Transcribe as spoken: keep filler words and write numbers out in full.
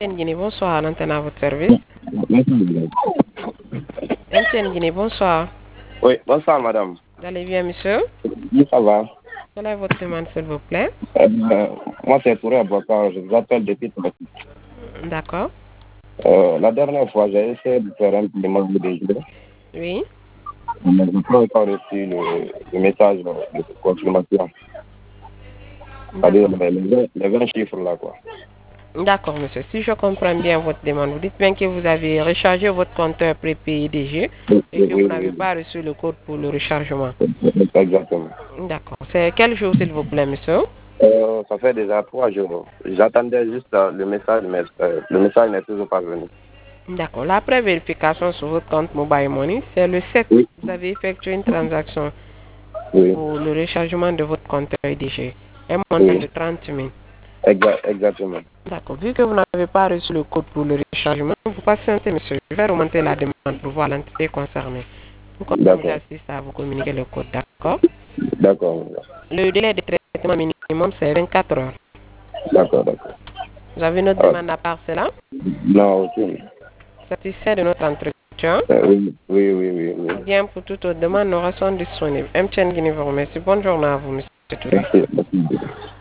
Guinée, bonsoir, à l'antenne à votre service. M T N Guinée, bonsoir. Oui, bonsoir madame. Vous allez bien, monsieur? Oui, ça va. Quelle est votre demande, s'il vous plaît? Euh, moi, c'est Touré Abouakar, je vous appelle depuis Touré. D'accord. Euh, la dernière fois, j'ai essayé de faire un paiement de D G. Oui. Mais je n'ai pas encore reçu le, le message de confirmation. C'est-à-dire les, les, les vingt chiffres là, quoi. D'accord, monsieur. Si je comprends bien votre demande, vous dites bien que vous avez rechargé votre compteur prépayé D G Oui, et oui, que vous oui, n'avez oui. pas reçu le code pour le rechargement. Exactement. D'accord. C'est quel jour, s'il vous plaît, monsieur? Euh, ça fait déjà trois jours. J'attendais juste euh, le message, mais euh, le message n'est toujours pas venu. D'accord. La vérification sur votre compte Mobile Money, c'est le sept. Oui, Vous avez effectué une transaction oui, pour le rechargement de votre compteur D G. Un montant oui. de trente mille. Exa- exactement. D'accord. Vu que vous n'avez pas reçu le code pour le rechargement, vous patientez, monsieur. Je vais remonter la demande pour voir l'entité concernée. Comme D'accord. j'assiste à vous communiquer le code, d'accord? D'accord. Le délai de traitement minimum, c'est vingt-quatre heures. D'accord, d'accord. Vous avez une autre Ah, demande à part cela? non, ok. Satisfait de notre entretien? Euh, oui, oui, oui, oui, oui. Bien, pour toute autre demande, nos sont disponibles. M T N Guinée vous remercie. Bonne journée à vous, monsieur Touré. Merci, merci.